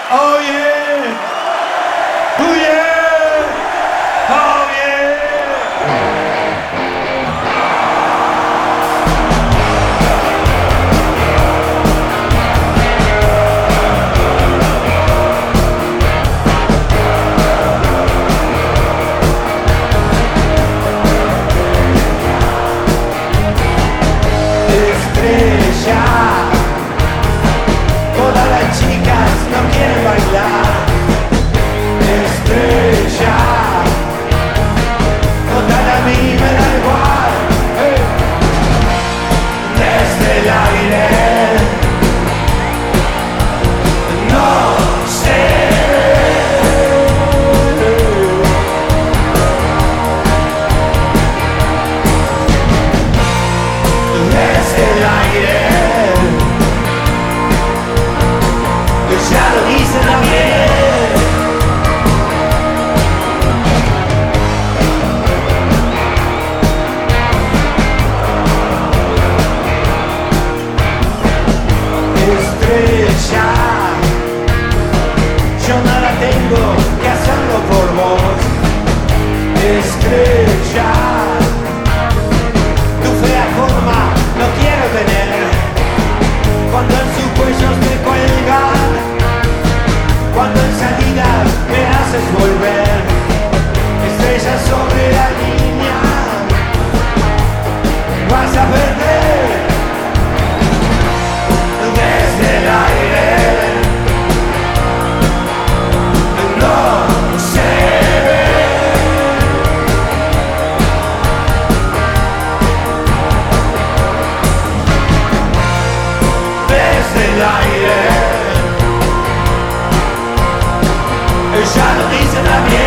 Oh yeah! Oh yeah! Oh yeah! Estrella, todas las chicas no quieren bailar. Estrella, total a mí me da igual. Hey. Desde el aire, no sé. Desde el aire, ya lo hice también. Estrella, yo nada tengo que hacerlo por vos. Estrella, tu fea forma no quiero tener. Cuando en su cuello te cuelgan, cuando en salida me haces volver. Estrella sobre la línea, vas a perder. Desde el aire, no se ve. Desde el aire, ya lo dice también.